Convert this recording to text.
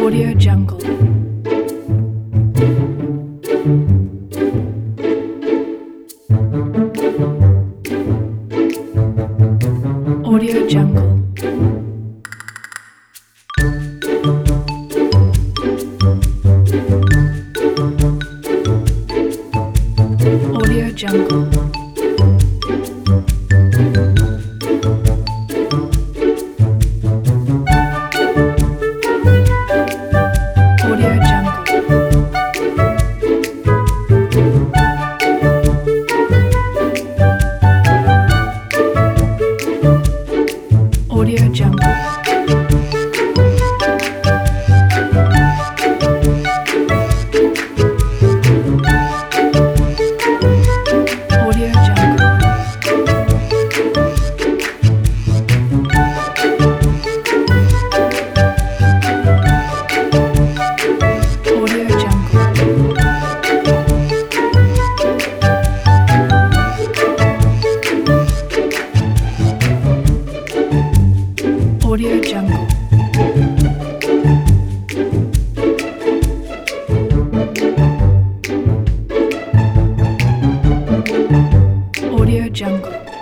Audio Jungle. Audio Jungle. Audio Jungle. Audio Jungle. Audio Jungle. Audio Jungle. Audio Jungle. Audio Jungle. Audio Jungle.